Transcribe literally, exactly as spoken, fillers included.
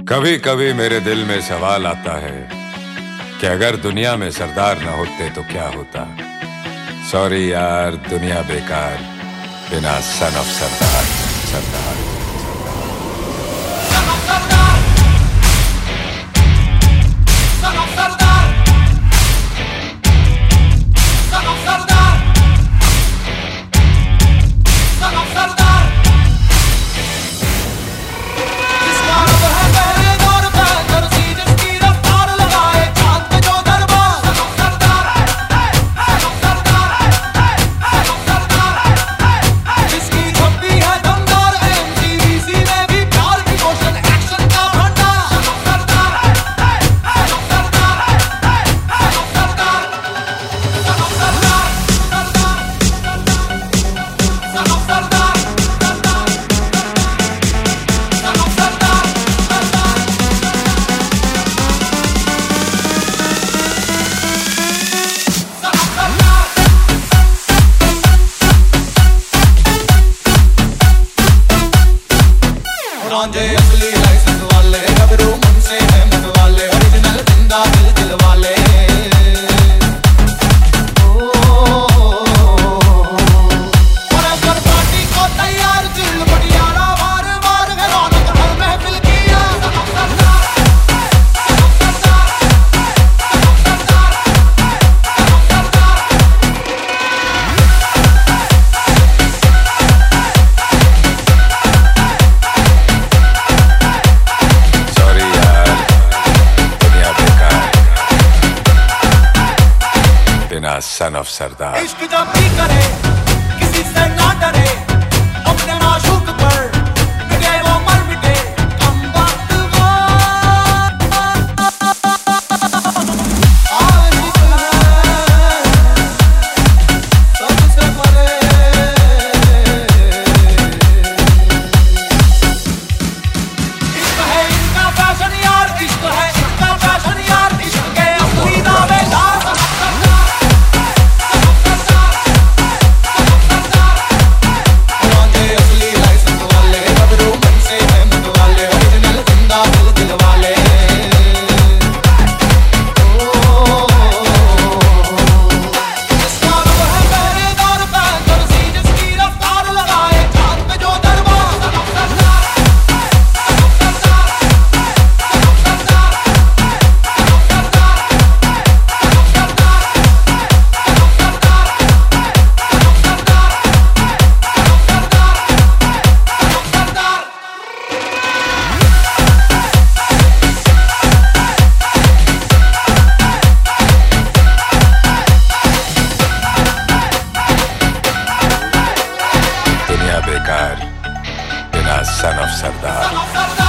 कभी कभी मेरे दिल में सवाल आता है कि अगर दुनिया में सरदार न होते तो क्या होता। सॉरी यार, दुनिया बेकार बिना सन ऑफ सरदार। सरदार असली लाइसेंस वाले गबरू मन से है मन वाले ओरिजिनल जिंदा दिल दिल वाले और पार्टी को तैयार दिल बटियारा बार बार रौनक हर महफिल किया। Son of Sardaar. इश्क जब भी करे किसी से ना डरे, अपने माशूक पर मिटे वो मर मिटे हम वक्त वो आशिक है सबसे परे। इश्क है इनका फैशन यार, इश्क है इनका फैशन यार, इश्क के असली दावेदार। बेकार बिना सन ऑफ सरदार।